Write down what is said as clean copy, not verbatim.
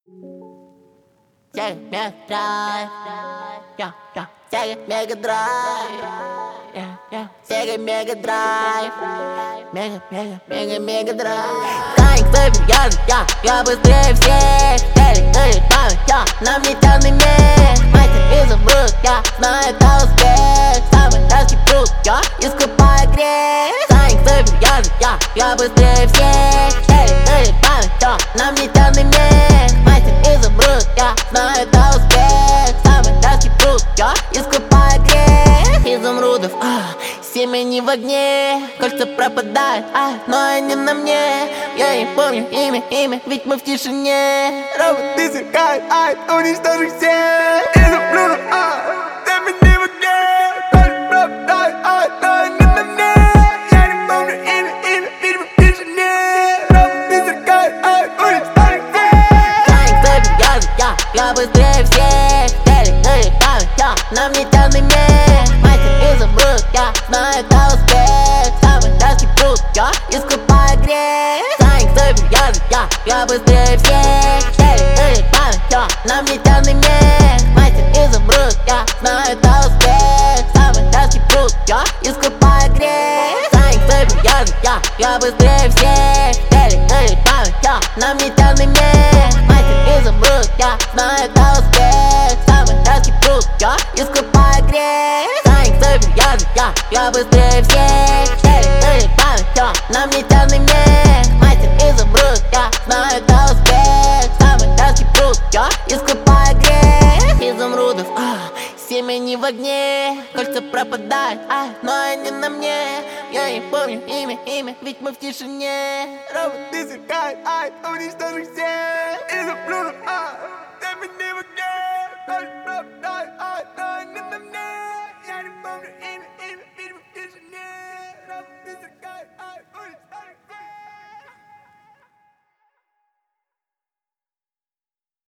Sega Mega Drive, Sega Mega Drive, Sega Mega Drive, Mega Drive. Танк забьет, я быстрее всех. Перед память, на мне темный меч. Мастер изумруд, я знаю это успех. Самый резкий пруд, я искупаю грех. Танк забьет, я быстрее всех. Перед память, на мне темный меч. Мастер изумруд, я знаю это успех. Самый резкий пруд, я искупаю грех. Изумрудов, семени в огне. Кольца пропадают, но они на мне. Я не помню имя, ведь мы в тишине. Роботы сверкают, уничтожу всех. Изумрудов, семени в огне. Кольца пропадают, но они на мне. Я не помню имя, ведь мы в тишине. Роботы сверкают, уничтожу всех. Танк забьет, я быстрее всех. Перед память, на мне темный меч. Мастер изумруд, я знаю это успех. Самый резкий пруд, я искупаю грех. Танк забьет, я быстрее всех. Перед память, на мне темный меч. Мастер изумруд, я знаю это успех. Самый резкий пруд, я искупаю грех. Танк забьет, я быстрее всех. Перед память, на мне темный меч. Мастер изумруд, я знаю это успех. Самый резкий пруд, я искупаю грех. Танк забьет, я быстрее всех. Перед память, на мне темный меч. Мастер изумруд, я знаю это успех. Самый резкий пруд, я искупаю грех. Изумрудов, семени в огне. Кольца пропадают, но они на мне. Я не помню имя, ведь мы в тишине. Роботы сверкают, уничтожу всех. Изумрудов, семени в огне. Кольца пропадают, но они на мне. Я не помню имя.